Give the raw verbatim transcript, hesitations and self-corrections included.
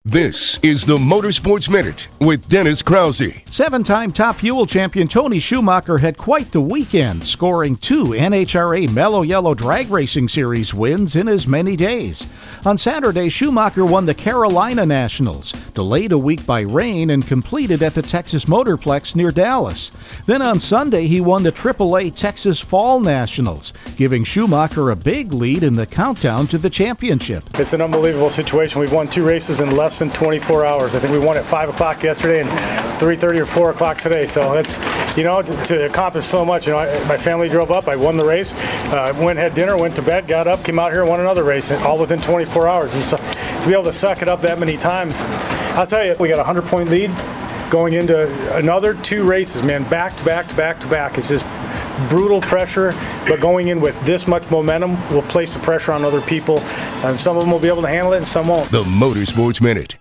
This is the Motorsports Minute with Dennis Krause. Seven-time Top Fuel champion Tony Schumacher had quite the weekend, scoring two N H R A Mellow Yellow Drag Racing Series wins in as many days. On Saturday, Schumacher won the Carolina Nationals, delayed a week by rain and completed at the Texas Motorplex near Dallas. Then on Sunday, he won the triple A Texas Fall Nationals, giving Schumacher a big lead in the countdown to the championship. It's an unbelievable situation. We've won two races in less than twenty-four hours. I think we won at five o'clock yesterday and three thirty or four o'clock today. So that's, you know, to, to accomplish so much. You know, I, my family drove up. I won the race. Uh, went, had dinner, went to bed, got up, came out here, and won another race, all within twenty-four hours. And so to be able to suck it up that many times, I'll tell you, we got a hundred-point lead going into another two races, man, back to back to back to back. It's just brutal pressure, but going in with this much momentum will place the pressure on other people, and some of them will be able to handle it and some won't. The Motorsports Minute.